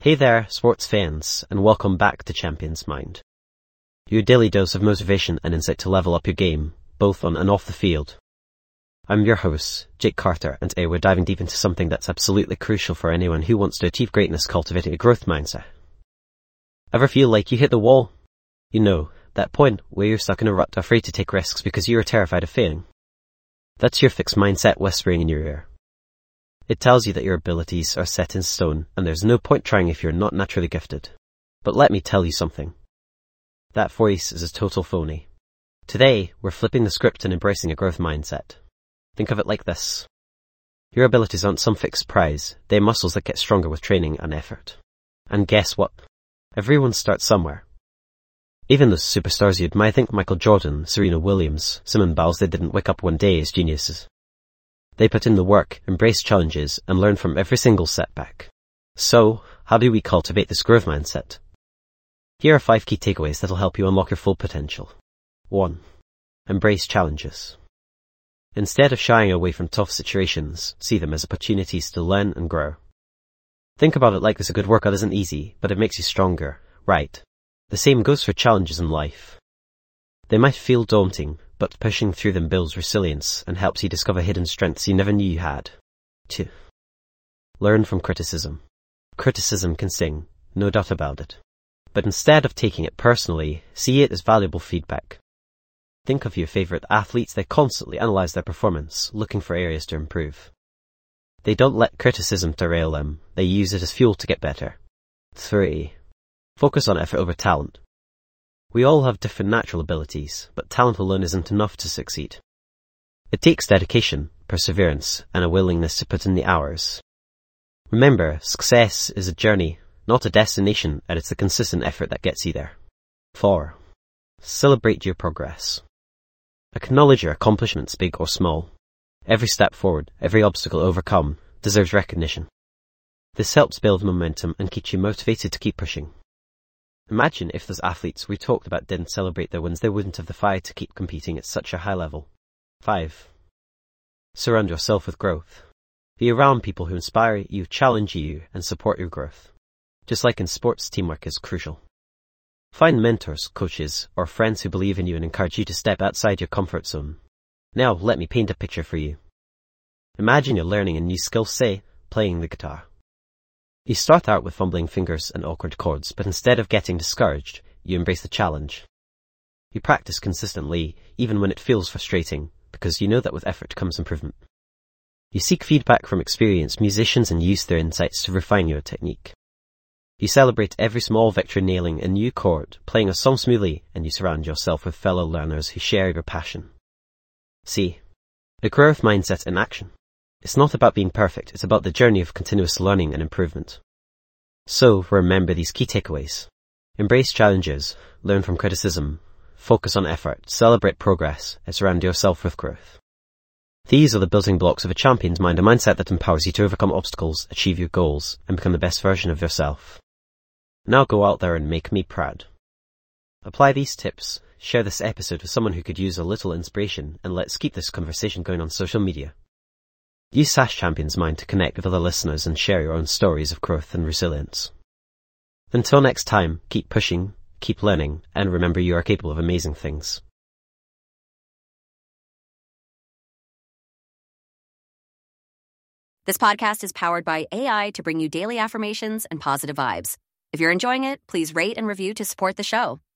Hey there, sports fans, and welcome back to Champions Mind. Your daily dose of motivation and insight to level up your game, both on and off the field. I'm your host, Jake Carter, and today we're diving deep into something that's absolutely crucial for anyone who wants to achieve greatness, cultivating a growth mindset. Ever feel like you hit the wall? You know, that point where you're stuck in a rut, afraid to take risks because you're terrified of failing. That's your fixed mindset whispering in your ear. It tells you that your abilities are set in stone and there's no point trying if you're not naturally gifted. But let me tell you something. That voice is a total phony. Today, we're flipping the script and embracing a growth mindset. Think of it like this. Your abilities aren't some fixed prize, they're muscles that get stronger with training and effort. And guess what? Everyone starts somewhere. Even those superstars you admire, think Michael Jordan, Serena Williams, Simone Biles, they didn't wake up one day as geniuses. They put in the work, embrace challenges, and learn from every single setback. So, how do we cultivate this growth mindset? Here are 5 key takeaways that'll help you unlock your full potential. 1. Embrace challenges. Instead of shying away from tough situations, see them as opportunities to learn and grow. Think about it like this: a good workout isn't easy, but it makes you stronger, right? The same goes for challenges in life. They might feel daunting, but pushing through them builds resilience and helps you discover hidden strengths you never knew you had. 2. Learn from criticism. Criticism can sting, no doubt about it. But instead of taking it personally, see it as valuable feedback. Think of your favorite athletes. They constantly analyze their performance, looking for areas to improve. They don't let criticism derail them. They use it as fuel to get better. 3. Focus on effort over talent. We all have different natural abilities, but talent alone isn't enough to succeed. It takes dedication, perseverance, and a willingness to put in the hours. Remember, success is a journey, not a destination, and it's the consistent effort that gets you there. 4. Celebrate your progress. Acknowledge your accomplishments, big or small. Every step forward, every obstacle overcome, deserves recognition. This helps build momentum and keeps you motivated to keep pushing. Imagine if those athletes we talked about didn't celebrate their wins, they wouldn't have the fire to keep competing at such a high level. 5. Surround yourself with growth. Be around people who inspire you, challenge you, and support your growth. Just like in sports, teamwork is crucial. Find mentors, coaches, or friends who believe in you and encourage you to step outside your comfort zone. Now, let me paint a picture for you. Imagine you're learning a new skill, say, playing the guitar. You start out with fumbling fingers and awkward chords, but instead of getting discouraged, you embrace the challenge. You practice consistently, even when it feels frustrating, because you know that with effort comes improvement. You seek feedback from experienced musicians and use their insights to refine your technique. You celebrate every small victory, nailing a new chord, playing a song smoothly, and you surround yourself with fellow learners who share your passion. See, a growth mindset in action. It's not about being perfect, it's about the journey of continuous learning and improvement. So, remember these key takeaways. Embrace challenges, learn from criticism, focus on effort, celebrate progress, and surround yourself with growth. These are the building blocks of a champion's mind, a mindset that empowers you to overcome obstacles, achieve your goals, and become the best version of yourself. Now go out there and make me proud. Apply these tips, share this episode with someone who could use a little inspiration, and let's keep this conversation going on social media. Use #Champions Mind to connect with other listeners and share your own stories of growth and resilience. Until next time, keep pushing, keep learning, and remember you are capable of amazing things. This podcast is powered by AI to bring you daily affirmations and positive vibes. If you're enjoying it, please rate and review to support the show.